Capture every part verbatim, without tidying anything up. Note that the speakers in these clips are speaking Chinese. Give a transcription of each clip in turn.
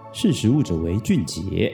识时务者为俊杰。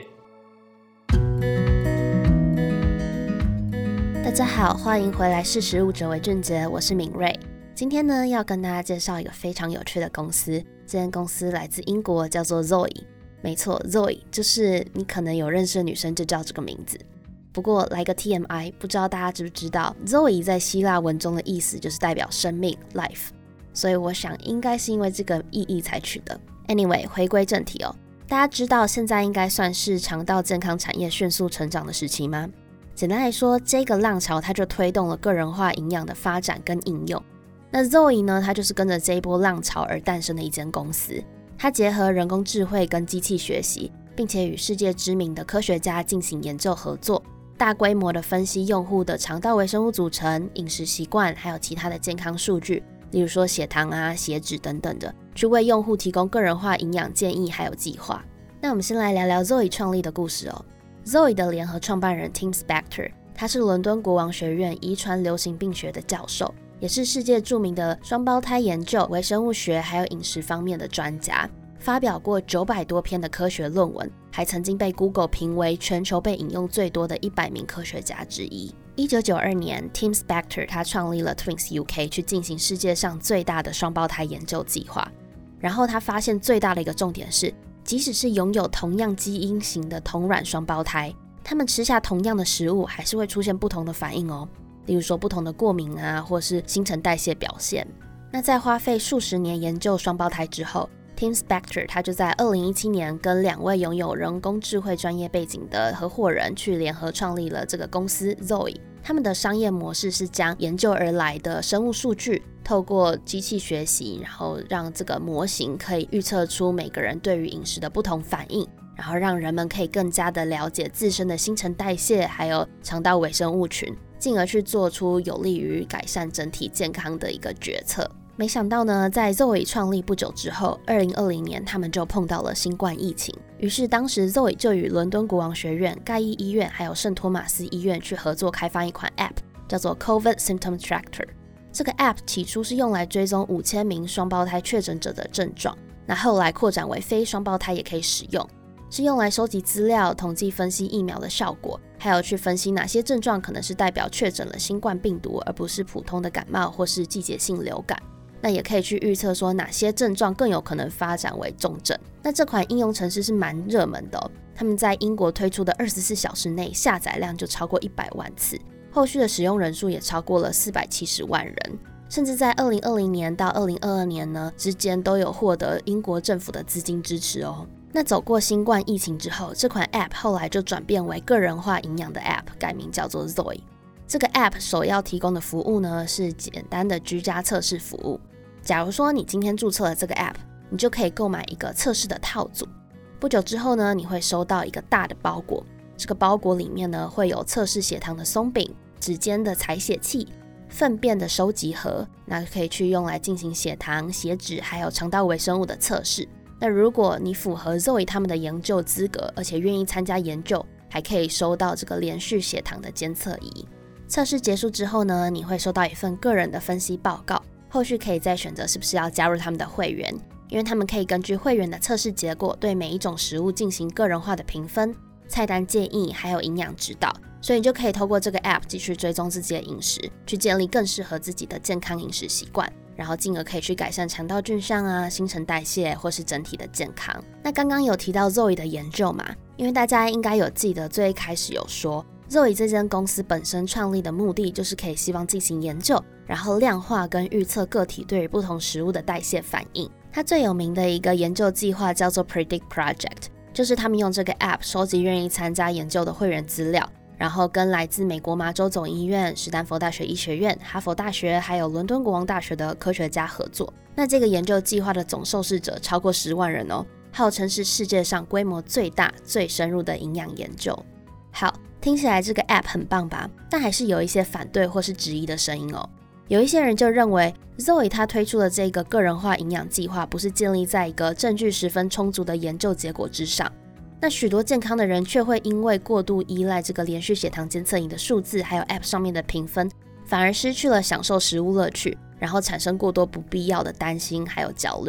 大家好，欢迎回来识时务者为俊杰，我是敏锐。今天呢，要跟大家介绍一个非常有趣的公司，这间公司来自英国，叫做 Zoe。 没错， Zoe 就是你可能有认识的女生就叫这个名字。不过来个 T M I， 不知道大家知不知道 Zoe 在希腊文中的意思就是代表生命 life， 所以我想应该是因为这个意义才取的。 Anyway， 回归正题哦，大家知道现在应该算是肠道健康产业迅速成长的时期吗？简单来说，这个浪潮它就推动了个人化营养的发展跟应用。那 Zoe 呢，它就是跟着这一波浪潮而诞生的一间公司，它结合人工智慧跟机器学习，并且与世界知名的科学家进行研究合作，大规模的分析用户的肠道微生物组成、饮食习惯，还有其他的健康数据，例如说血糖啊、血脂等等的，去为用户提供个人化营养建议还有计划。那我们先来聊聊 Zoe 创立的故事哦。 Zoe 的联合创办人 Tim Spector， 他是伦敦国王学院遗传流行病学的教授，也是世界著名的双胞胎研究、微生物学还有饮食方面的专家，发表过九百多篇的科学论文，还曾经被 Google 评为全球被引用最多的一百名科学家之一。一九九二年 Tim Spector 他创立了 Twins U K 去进行世界上最大的双胞胎研究计划。然后他发现最大的一个重点是，即使是拥有同样基因型的同卵双胞胎，他们吃下同样的食物还是会出现不同的反应哦，例如说不同的过敏啊，或是新陈代谢表现。那在花费数十年研究双胞胎之后， Tim Spector 他就在二零一七年跟两位拥有人工智慧专业背景的合伙人去联合创立了这个公司 Zoe。 他们的商业模式是将研究而来的生物数据透过机器学习，然后让这个模型可以预测出每个人对于饮食的不同反应，然后让人们可以更加的了解自身的新陈代谢还有肠道微生物群，进而去做出有利于改善整体健康的一个决策。没想到呢，在 Zoe 创立不久之后，二零二零年他们就碰到了新冠疫情，于是当时 Zoe 就与伦敦国王学院、盖伊医院还有圣托马斯医院去合作开发一款 App， 叫做 COVID Symptom Tracker。 这个 App 起初是用来追踪五千名双胞胎确诊者的症状，那后来扩展为非双胞胎也可以使用，是用来收集资料、统计分析疫苗的效果，还有去分析哪些症状可能是代表确诊了新冠病毒，而不是普通的感冒或是季节性流感。那也可以去预测说哪些症状更有可能发展为重症。那这款应用程式是蛮热门的哦，他们在英国推出的二十四小时内下载量就超过一百万次，后续的使用人数也超过了四百七十万人，甚至在二零二零年到二零二二年呢之间都有获得英国政府的资金支持哦。那走过新冠疫情之后，这款 App 后来就转变为个人化营养的 App， 改名叫做 Zoe。 这个 App 首要提供的服务呢是简单的居家测试服务。假如说你今天注册了这个 App， 你就可以购买一个测试的套组。不久之后呢，你会收到一个大的包裹，这个包裹里面呢会有测试血糖的松饼、指尖的采血器、粪便的收集盒，那可以去用来进行血糖、血脂还有肠道微生物的测试。那如果你符合 Zoe 他们的研究资格，而且愿意参加研究，还可以收到这个连续血糖的监测仪。测试结束之后呢，你会收到一份个人的分析报告，后续可以再选择是不是要加入他们的会员，因为他们可以根据会员的测试结果对每一种食物进行个人化的评分、菜单建议还有营养指导，所以你就可以透过这个 App 继续追踪自己的饮食，去建立更适合自己的健康饮食习惯，然后进而可以去改善肠道菌相啊、新陈代谢或是整体的健康。那刚刚有提到 Zoe 的研究嘛，因为大家应该有记得最一开始有说Zoe 这间公司本身创立的目的就是可以希望进行研究，然后量化跟预测个体对于不同食物的代谢反应。它最有名的一个研究计划叫做 Predict Project， 就是他们用这个 App 收集愿意参加研究的会员资料，然后跟来自美国麻州总医院、史丹佛大学医学院、哈佛大学还有伦敦国王大学的科学家合作。那这个研究计划的总受试者超过十万人哦，号称是世界上规模最大、最深入的营养研究。好，听起来这个 App 很棒吧？但还是有一些反对或是质疑的声音哦。有一些人就认为 Zoe 他推出的这个个人化营养计划不是建立在一个证据十分充足的研究结果之上，那许多健康的人却会因为过度依赖这个连续血糖监测仪的数字还有 App 上面的评分，反而失去了享受食物乐趣，然后产生过多不必要的担心还有焦虑。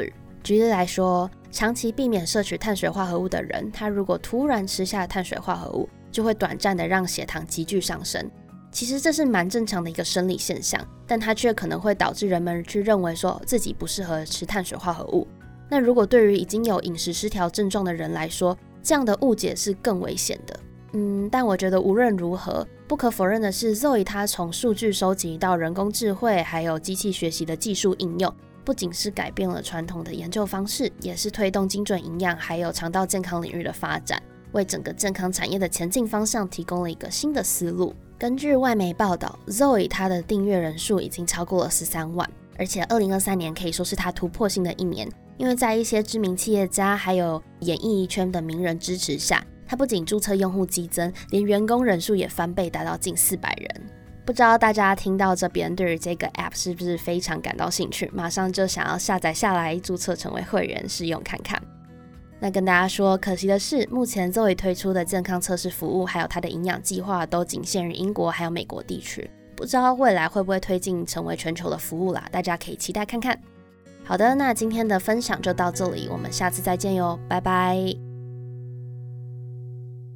举例来说，长期避免摄取碳水化合物的人，他如果突然吃下碳水化合物，就会短暂的让血糖急剧上升。其实这是蛮正常的一个生理现象，但它却可能会导致人们去认为说自己不适合吃碳水化合物。那如果对于已经有饮食失调症状的人来说，这样的误解是更危险的。嗯，但我觉得无论如何，不可否认的是 Zoe 它从数据收集到人工智慧还有机器学习的技术应用，不仅是改变了传统的研究方式，也是推动精准营养还有肠道健康领域的发展，为整个健康产业的前进方向提供了一个新的思路。根据外媒报道， Zoe 它的订阅人数已经超过了十三万，而且二零二三年可以说是它突破性的一年，因为在一些知名企业家还有演艺圈的名人支持下，它不仅注册用户激增，连员工人数也翻倍，达到近四百人。不知道大家听到这边对于这个 App 是不是非常感到兴趣，马上就想要下载下来注册成为会员试用看看。那跟大家说，可惜的是，目前 Zoe 推出的健康测试服务还有它的营养计划都仅限于英国还有美国地区，不知道未来会不会推进成为全球的服务啦，大家可以期待看看。好的，那今天的分享就到这里，我们下次再见哟，拜拜。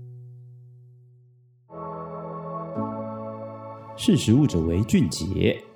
识时务者为俊杰。